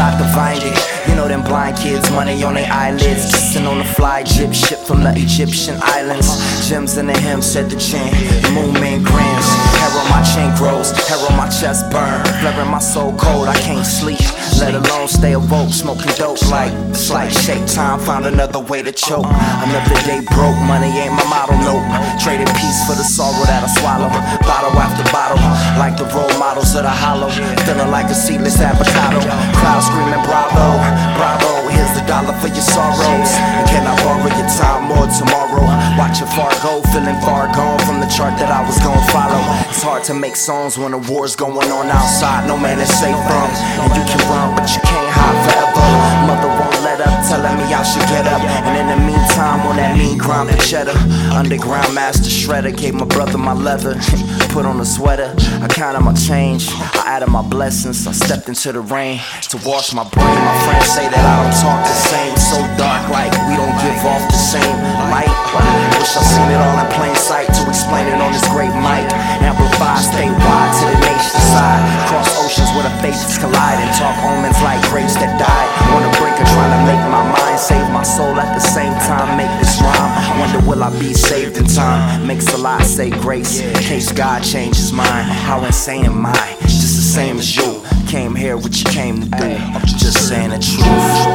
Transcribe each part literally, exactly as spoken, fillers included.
got divined it. You know them blind kids, money on their eyelids, kissing on the fly jib ship from the Egyptian islands. Gems in the hem, said the chin, moon man grams. Hair on my chin grows, hair on my chest burn. Flaring my soul cold, I can't sleep, let alone stay awoke. Smoking dope like, it's like shake time, found another way to choke. Another day broke, money ain't my motto, nope. Traded peace for the sorrow that I swallow. Bottle after bottle, like the role models of the hollow. Feeling like a seedless avocado. Crowd screaming bravo, bravo. Here's the dollar for your sorrows. And can I borrow your time more tomorrow? Watching Fargo, feeling far gone from the chart that I was gonna follow. It's hard to make songs when the war's going on outside. No man is safe from, and you can run, but you can't hide forever. Mother won't let up, telling me I should get up. And in the meantime, on that mean grind for cheddar. Underground master shredder, gave my brother my leather. Put on a sweater, I counted my change, I added my blessings. I stepped into the rain to wash my brain. My friends say that I don't talk the same. So dark, like we don't give off the same light. Wish I seen it all in plain sight to explain it on this great mic. Amplify statewide to the nation's side. Cross oceans where the faces collide and talk omens like grapes that died. On the brink of trying to make my mind, save my soul at the same time. Make this rhyme, wonder will I be saved in time. Makes a lot say grace, in case God changed his mind. How insane am I? Just the same as you. Came here what you came to do. Just saying the truth.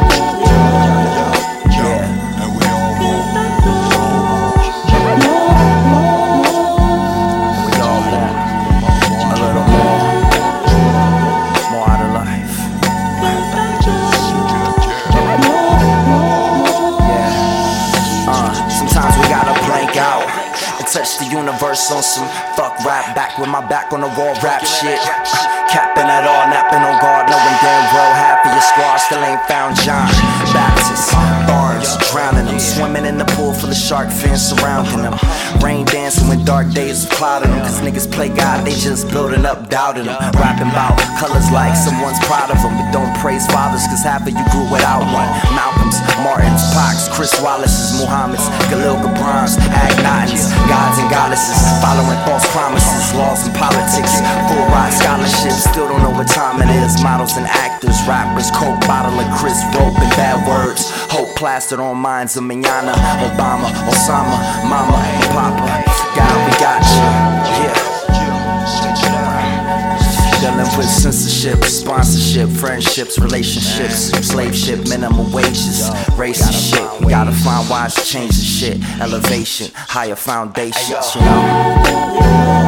Yeah. Touch the universe on some fuck rap. Back with my back on the wall rap shit. Capping at all, napping on guard, knowing damn well half of your squad still ain't found John Baptist. Barnes, drowning them, swimming in the pool full of shark fins surrounding them. Rain dancing when dark days are clouding them. Cause niggas play God, they just building up, doubting them. Rapping about colors like someone's proud of them. But don't praise fathers, cause half of you grew without one. Malcolm's, Martin's, Pacs, Chris Wallace's, Muhammad's, Khalil Gibran's, Akhenaten's, gods and goddesses, following false promises, laws and politics, full ride scholarships. Still don't know what time it is. Models and actors, rappers, coke bottle of Chris rope and bad words. Hope plastered on minds of Manana, Obama, Osama, Mama, and Papa. God, we got you. Yeah. Dealing with censorship, sponsorship, friendships, relationships, slave ship, minimum wages, racist shit. We gotta find ways to change the shit. Elevation, higher foundations, you know.